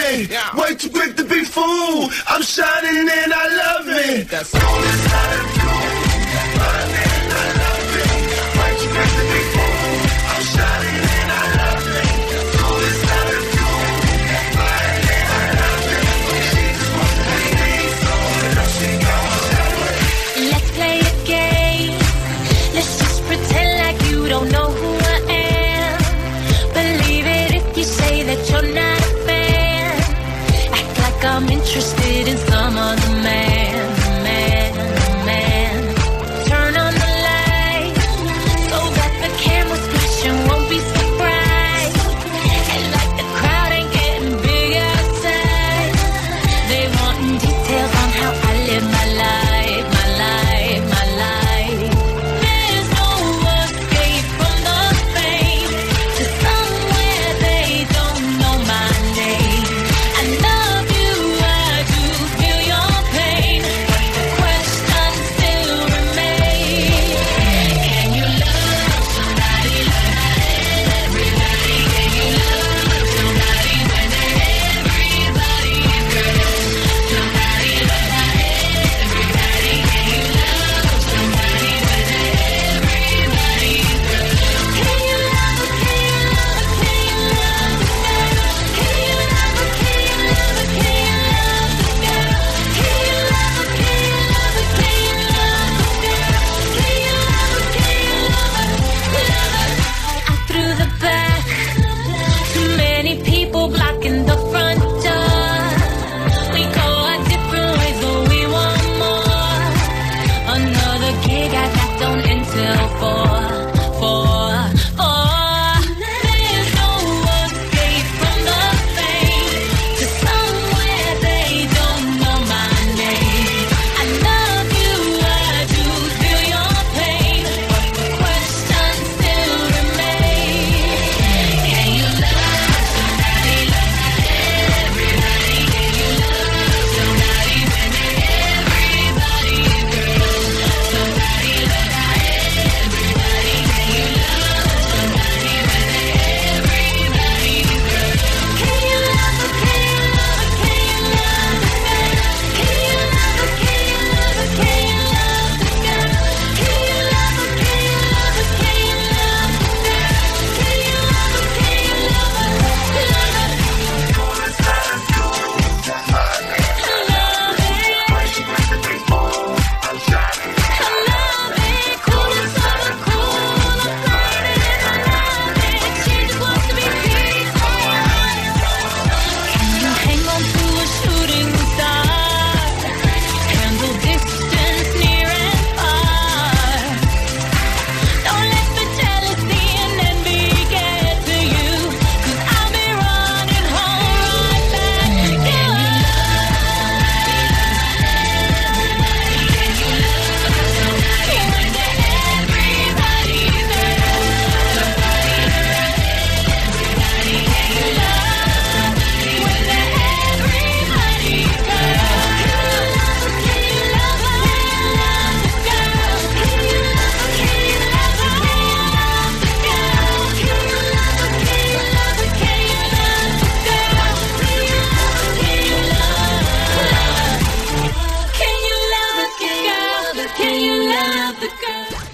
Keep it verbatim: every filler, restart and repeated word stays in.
me. Yeah. Way too quick to be fooled. I'm shining and I love it. That's all this attitude. Shining and I love it. Way too quick to be fooled. I'm shining and I love it. All this attitude. Shining and I love it. She just wants to be me, so what she gonna. Let's play a game. Let's just pretend like you don't know who I am. Believe it if you say that you're not a fan. Act like I'm interested in some other man.